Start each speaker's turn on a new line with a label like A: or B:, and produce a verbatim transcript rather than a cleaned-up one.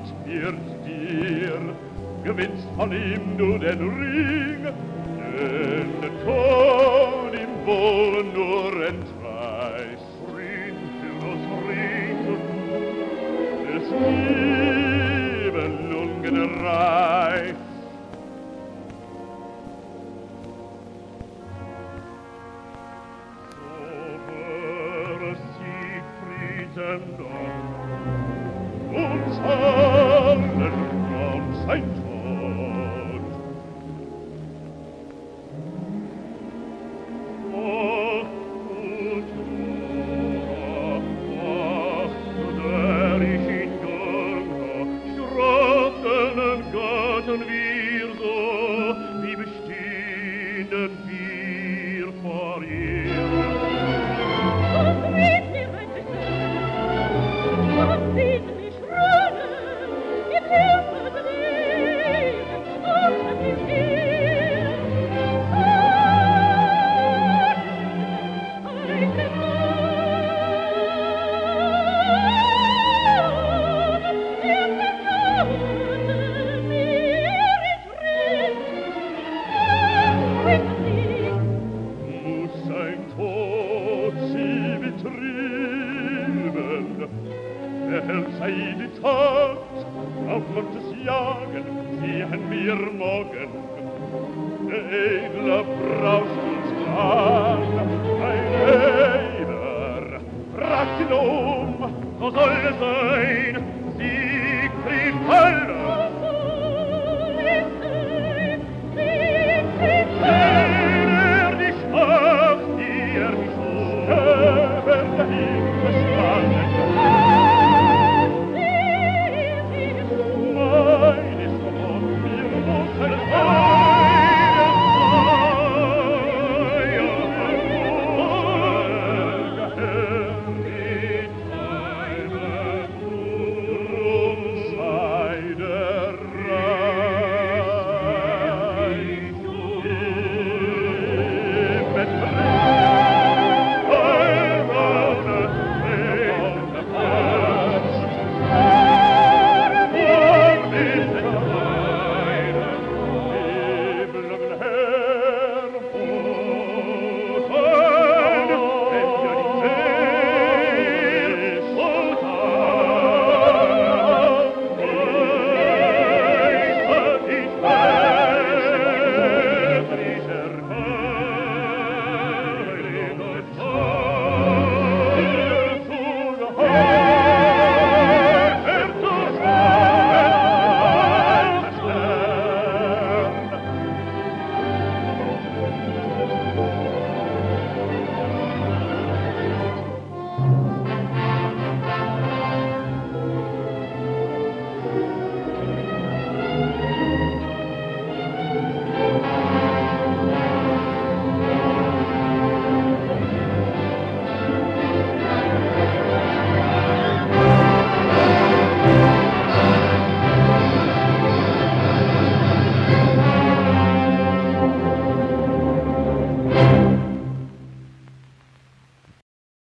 A: Gott wird dir, gewinnst von ihm du den Ring, den Ton ihm wohl nur entreißt. Ring für das Ring, des Nibelungen Reich. Uns allen kommt sein Tod. Ach, Kultur, ach, der ich in Gönner, schrottenen Gatten wir so, wie bestehenden wir vor ihr.
B: Und wie sie rein und sieht mich rönen, im Hilfe des Lebens und des Heils. Ein Gefahren, der Gefahren mir in Frieden, bringt sie.
A: Muss ein Tod sie betrieben, erhält sei die Tat, auf Gottes Jagen sehen wir morgen. Der Edle braust uns an, ein Eber, fragt ihn um, so soll es sein, Siegfried,